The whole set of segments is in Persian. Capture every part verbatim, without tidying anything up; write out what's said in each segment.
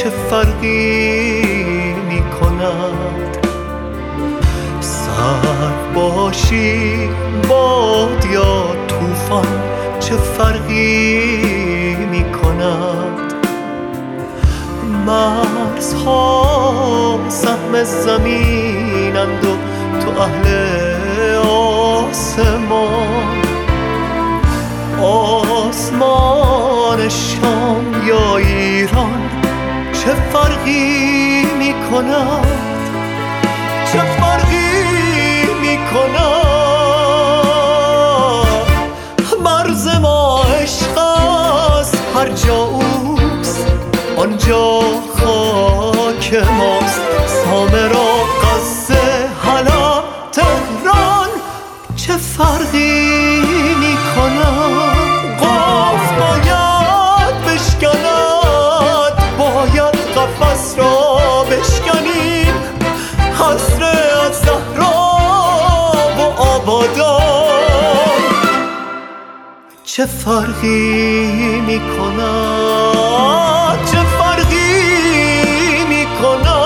چه فرقی می کند؟ سرد باشی باد یا طوفان چه فرقی می کند؟ مرزها سهم زمینند و تو اهل آسمان. آسمان شام یا ایران چه فرقی می کند؟ چه فرقی می کند؟ مرز ما عشق است، هر جا اوست آنجا خاک ماست. سامرا، غزه، حلب، تهران چه فرقی می کند؟ قاف باید بشکند، باید قفس را بشکنیم. حسره از زهرا و آبادان چه فرقی می کند؟ چه فرقی می کند؟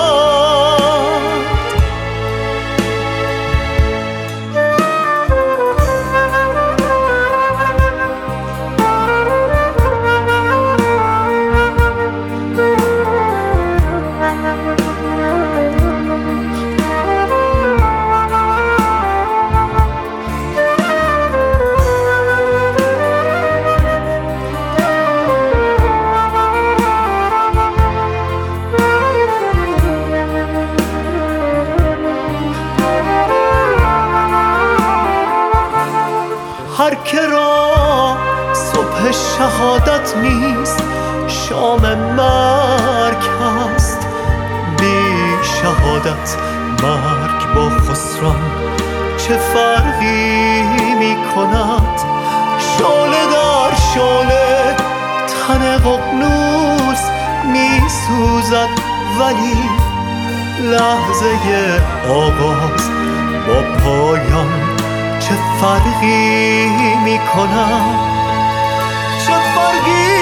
هر که را صبح شهادت نیست شام مرگ هست. بی شهادت مرگ با خسران چه فرقی می کند؟ شعله در شعله تن ققنوس می سوزد، ولی لحظه آغاز با پایان چه فرقی می کند؟ چه فرقی